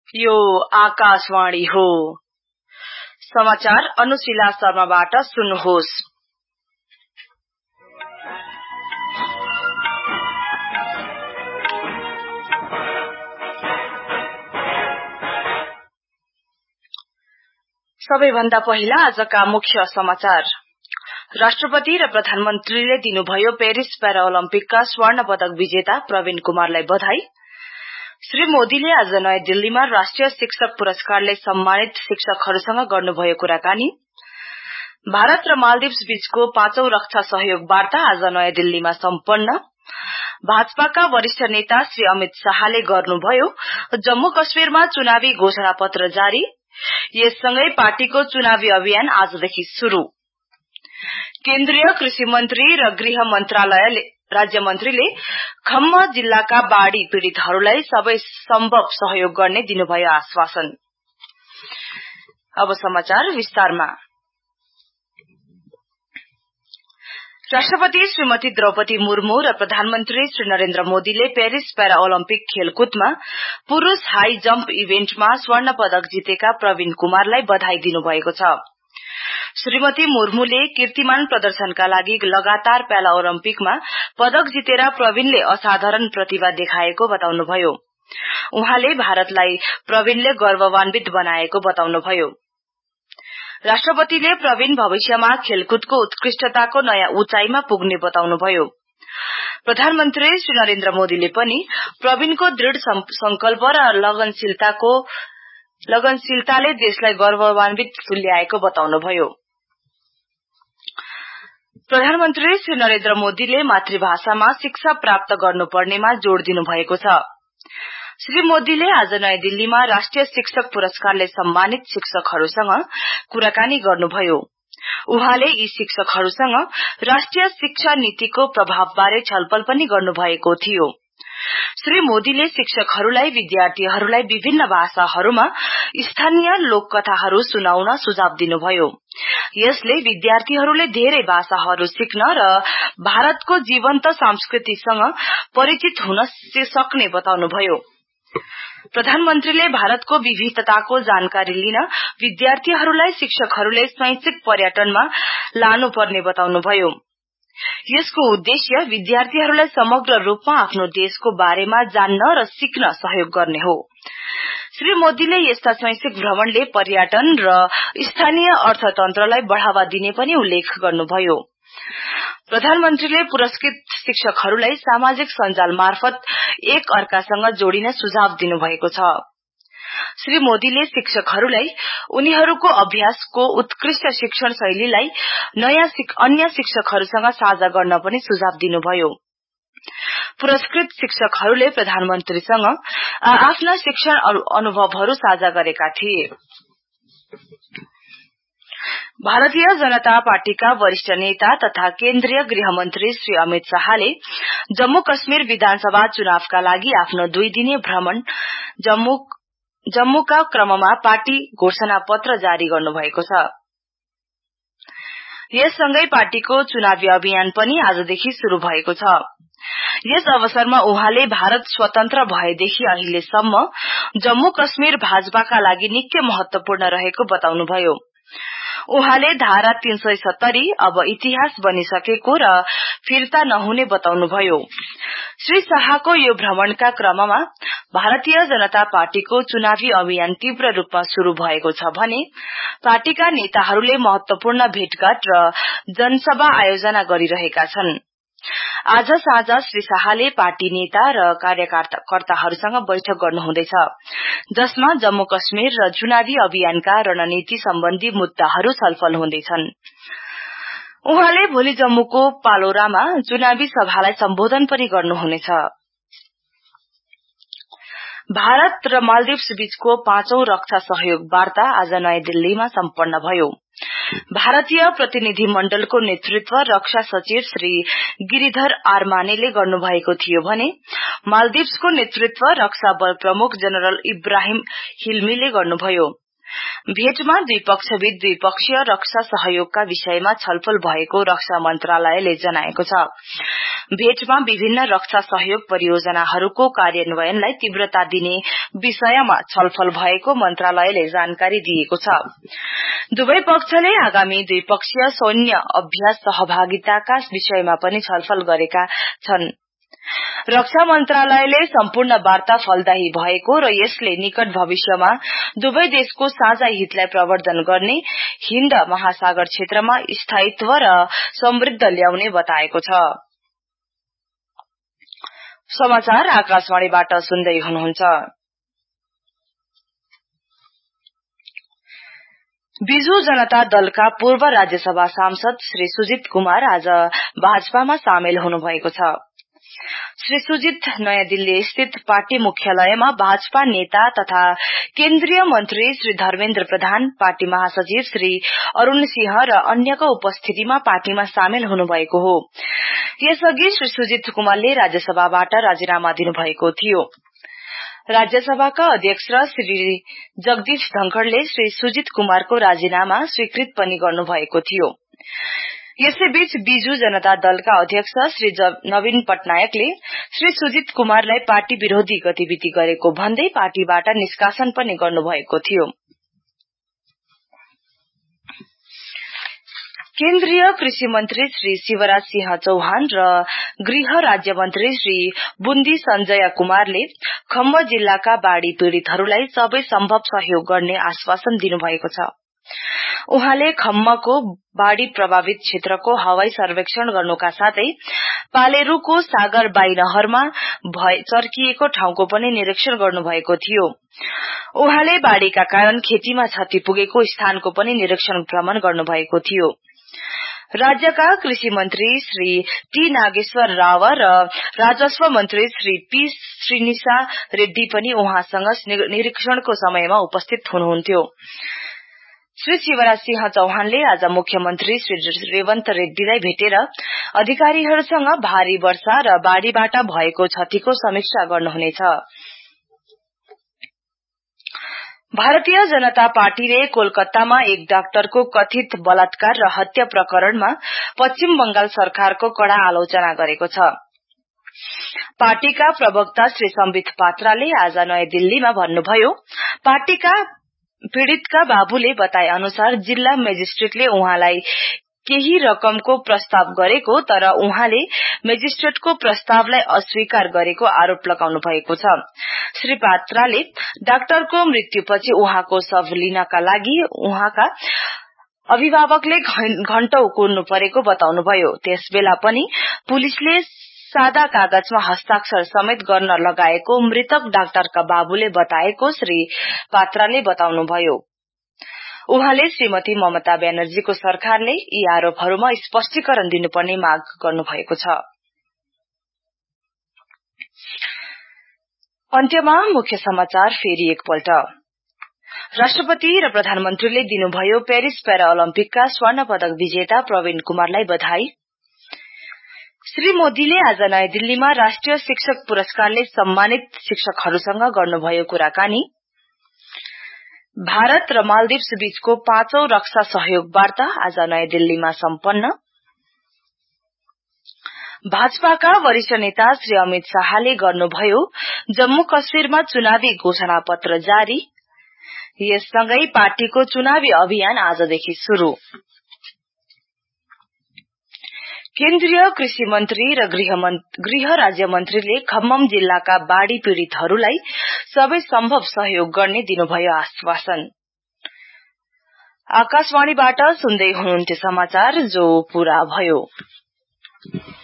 यो आकाशवाणी हो। समाचार अनुशिला शर्माबाट सुन्नुहोस्। सबैभन्दा पहिला आजका मुख्य समाचार। राष्ट्रपति र प्रधानमन्त्रीले दिनुभयो पेरिस प्याराओलम्पिकका स्वर्ण पदक विजेता प्रवीण कुमारलाई बधाई। श्री मोदीले आज नयाँ दिल्लीमा राष्ट्रिय शिक्षक पुरस्कारले सम्मानित शिक्षकहरूसँग गर्नुभयो कुराकानी। भारत र मालदिप्स बीचको 5औं रक्षा सहयोग वार्ता आज नयाँ दिल्लीमा सम्पन्न। भाजपाका वरिष्ठ नेता श्री अमित शाहले गर्नुभयो जम्मू कश्मीरमा चुनावी घोषणा पत्र जारी। यससँगै पार्टीको चुनावी अभियान आजदेखि शुरू। केन्द्रीय कृषि मन्त्री र गृह मन्त्रालयले राज्य मन्त्रीले खम्म जिल्लाका बाढ़ी पीड़ितहरूलाई सबै सम्भव सहयोग गर्ने दिनुभयो आश्वासन। अब समाचार विस्तारमा। राष्ट्रपति श्रीमती द्रौपदी मुर्मू र प्रधानमन्त्री श्री नरेन्द्र मोदीले पेरिस प्याराओलम्पिक खेलकुदमा पुरूष हाई जम्प इभेन्टमा स्वर्ण पदक जितेका प्रवीण कुमारलाई बधाई दिनुभएको छ। श्रीमती मुर्मूले कीर्तिमान प्रदर्शनका लागि लगातार प्याराओलम्पिकमा पदक जितेर प्रवीणले असाधारण प्रतिभा देखाएको बताउनुभयो। उहाँले भारतलाई प्रवीणले गौरवान्वित बनाएको बताउनुभयो। राष्ट्रपतिले प्रवीण भविष्यमा खेलकुदको उत्कृष्टताको नयाँ उचाइमा पुग्ने बताउनुभयो। प्रधानमन्त्री श्री नरेन्द्र मोदीले पनि प्रवीणको दृढ़ संकल्प र लगनशीलताले देशलाई गौरवान्वित तुल्याएको बताउनुभयो। प्रधानमन्त्री श्री नरेन्द्र मोदीले मातृभाषामा शिक्षा प्राप्त गर्नुपर्नेमा जोड़ दिनुभएको छ। श्री मोदीले आज नयाँ दिल्लीमा राष्ट्रिय शिक्षक पुरस्कारले सम्मानित शिक्षकहरूसँग कुराकानी गर्नुभयो। उहाँले यी शिक्षकहरूसँग राष्ट्रिय शिक्षा नीतिको प्रभावबारे छलफल पनि गर्नुभएको थियो। श्री मोदीले शिक्षकहरूलाई विद्यार्थीहरूलाई विभिन्न भाषाहरूमा स्थानीय लोककथाहरू सुनाउन सुझाव दिनुभयो। यसले विद्यार्थीहरूले धेरै भाषाहरू सिक्न र भारतको जीवन्त संस्कृतिसँग परिचित हुन सक्ने बताउनुभयो। प्रधानमन्त्रीले भारतको विविधताको जानकारी लिन विद्यार्थीहरूलाई शिक्षकहरूले शैक्षिक पर्यटनमा लानुपर्ने बताउनुभयो। यसको उद्देश्य विद्यार्थीहरूलाई समग्र रूपमा आफ्नो देशको बारेमा जान्न र सिक्न सहयोग गर्ने हो। श्री मोदीले यस्ता शैक्षिक भ्रमणले पर्यटन र स्थानीय अर्थतन्त्रलाई बढ़ावा दिने पनि उल्लेख गर्नुभयो। प्रधानमन्त्रीले पुरस्कृत शिक्षकहरूलाई सामाजिक सञ्जाल मार्फत एक अर्कासँग जोडिन सुझाव दिनुभएको छ। श्री मोदीले शिक्षकहरूलाई उनीहरूको अभ्यासको उत्कृष्ट शिक्षण शैलीलाई अन्य शिक्षकहरूसँग साझा गर्न पनि सुझाव दिनुभयो। पुरस्कृत शिक्षकहरूले प्रधानमन्त्रीसँग आफ्ना शिक्षण अनुभवहरू साझा गरेका थिए। भारतीय जनता पार्टीका वरिष्ठ नेता तथा केन्द्रीय गृह मन्त्री श्री अमित शाहले जम्मू कश्मीर विधानसभा चुनावका लागि आफ्नो 2 दिने भ्रमण जम्मूका क्रममा पार्टी घोषणा पत्र जारी गर्नुभएको छ। यससँगै पार्टीको चुनावी अभियान पनि आजदेखि शुरू भएको छ। यस अवसरमा उहाँले भारत स्वतन्त्र भएदेखि अहिलेसम्म जम्मू कश्मीर भाजपाका लागि निकै महत्वपूर्ण रहेको बताउनुभयो। उहाँले धारा 370 अब इतिहास बनिसकेको र फिर्ता नहुने बताउनुभयो। श्री शाहको यो भ्रमणका क्रममा भारतीय जनता पार्टीको चुनावी अभियान तीव्र रूपमा शुरू भएको छ भने पार्टीका नेताहरूले महत्वपूर्ण भेटघाट र जनसभा आयोजना गरिरहेका छन्। आज साँझ श्री शाहले पार्टी नेता र कार्यकर्ताहरूसँग बैठक गर्नुहुँदैछ, जसमा जम्मू कश्मीर र चुनावी अभियानका रणनीति सम्बन्धी मुद्दाहरू छलफल हुँदैछन्। उहाँले भोलि जम्मूको पालोरामा चुनावी सभालाई सम्बोधन पनि गर्नुहुनेछ। भारत र मालदिप्स बीचको 5औं रक्षा सहयोग वार्ता आज नयाँ दिल्लीमा सम्पन्न भयो। भारतीय प्रतिनिधि मण्डलको नेतृत्व रक्षा सचिव श्री गिरिधर आर मानेले गर्नुभएको थियो भने मालदिप्सको नेतृत्व रक्षा बल प्रमुख जनरल इब्राहिम हिल्मीले गर्नुभयो। भेटमा दुई पक्षबीच द्विपक्षीय रक्षा सहयोगका विषयमा छलफल भएको रक्षा मन्त्रालयले जनाएको छ। भेटमा विभिन्न रक्षा सहयोग परियोजनाहरूको कार्यान्वयनलाई तीव्रता दिने विषयमा छलफल भएको मन्त्रालयले जानकारी दिएको छ। दुवै पक्षले आगामी द्विपक्षीय सैन्य अभ्यास सहभागिताका विषयमा पनि छलफल गरेका छन्। रक्षा मन्त्रालयले सम्पूर्ण वार्ता फलदायी भएको र यसले निकट भविष्यमा दुवै देशको साझा हितलाई प्रवर्धन गर्ने हिन्द महासागर क्षेत्रमा स्थायित्व र समृद्ध ल्याउने बताएको छ। समाचार आकाशवाणीबाट सुन्दै हुनुहुन्छ। बिजु जनता दलका पूर्व राज्यसभा सांसद श्री सुजित कुमार आज भाजपामा सामेल हुनुभएको छ। श्री सुजित नयाँ दिल्ली स्थित पार्टी मुख्यालयमा भाजपा नेता तथा केन्द्रीय मन्त्री श्री धर्मेन्द्र प्रधान, पार्टी महासचिव श्री अरूण सिंह र अन्यको उपस्थितिमा पार्टीमा सामेल हुनुभएको हो। यसअघि श्री सुजित कुमारले राज्यसभाबाट राजीनामा दिनुभएको थियो। राज्यसभाका अध्यक्ष श्री जगदीश धनखड़ले श्री सुजित कुमारको राजीनामा स्वीकृत पनि गर्नुभएको थियो। यसैबीच बिजु जनता दलका अध्यक्ष श्री नवीन पटनायकले श्री सुजित कुमारलाई पार्टी विरोधी गतिविधि गरेको भन्दै पार्टीबाट निष्कासन पनि गर्नुभएको थियो। केन्द्रीय कृषि मन्त्री श्री शिवराज सिंह चौहान र गृह राज्य मन्त्री श्री बुन्दी सञ्जय कुमारले खम्ब जिल्लाका बाढ़ी पीड़ितहरूलाई सबै सम्भव सहयोग गर्ने आश्वासन दिनुभएको छ। उहाँले खम्मको बाढ़ी प्रभावित क्षेत्रको हवाई सर्वेक्षण गर्नुका साथै पालेरुको सागरबाई नहरमा चर्किएको ठाउँको पनि निरीक्षण गर्नुभएको थियो। उहाँले बाढ़ीका कारण खेतीमा क्षति पुगेको स्थानको पनि निरीक्षण भ्रमण गर्नुभएको थियो। राज्यका कृषि मन्त्री श्री टी नागेश्वर राव र राजस्व मन्त्री श्री पी श्रीनिशा रेड्डी पनि उहाँसँग निरीक्षणको समयमा उपस्थित हुनुहुन्थ्यो। श्री शिवराज सिंह चौहानले आज मुख्यमन्त्री श्री रेवन्त रेड्डीलाई भेटेर अधिकारीहरूसँग भारी वर्षा र बाढ़ीबाट भएको क्षतिको समीक्षा गर्नुहुनेछ। भारतीय जनता पार्टीले कोलकातामा एक डाक्टरको कथित बलात्कार र हत्या प्रकरणमा पश्चिम बंगाल सरकारको कड़ा आलोचना गरेको छ। पार्टीका प्रवक्ता श्री सम्बित पात्राले आज नयाँ दिल्लीमा भन्नुभयो, पार्टीका पीड़ितका बाबुले बताए अनुसार जिल्ला मेजिस्ट्रेटले उहाँलाई केही रकमको प्रस्ताव गरेको तर उहाँले मेजिस्ट्रेटको प्रस्तावलाई अस्वीकार गरेको आरोप लगाउनु भएको छ। श्री पात्राले डाक्टरको मृत्युपछि उहाँको शव लिनका लागि उहाँका अभिभावकले घण्टौं कुर्नु परेको बताउनुभयो। त्यसबेला पनि पुलिसले सादा कागजमा हस्ताक्षर समेत गर्न लगाएको मृतक डाक्टरका बाबुले बताएको श्री पात्राले बताउनुभयो। उहाँले श्रीमती ममता ब्यानर्जीको सरकारले यी आरोपहरूमा स्पष्टीकरण दिनुपर्ने माग गर्नुभएको छ। अन्त्यमा मुख्य समाचार फेरि एकपल्ट। राष्ट्रपति र प्रधानमन्त्रीले दिनुभयो पेरिस प्यारा ओलम्पिकका स्वर्ण पदक विजेता प्रवीण कुमारलाई बधाई। श्री मोदीले आज नयाँ दिल्लीमा राष्ट्रिय शिक्षक पुरस्कारले सम्मानित शिक्षकहरूसँग गर्नुभयो कुराकानी। भारत र मालदिप्स बीचको 5औं रक्षा सहयोग वार्ता आज नयाँ दिल्लीमा सम्पन्न। भाजपाका वरिष्ठ नेता श्री अमित शाहले गर्नुभयो जम्मू कश्मीरमा चुनावी घोषणा पत्र जारी। यससँगै पार्टीको चुनावी अभियान आजदेखि शुरू। केन्द्रीय कृषि मन्त्री र गृह राज्य मन्त्रीले खम्मम जिल्लाका बाढ़ी पीड़ितहरूलाई सबै सम्भव सहयोग गर्ने दिनुभयो आश्वासन। आकाशवाणीबाट सुन्दै हुनुहुन्थ्यो समाचार जो पूरा भयो।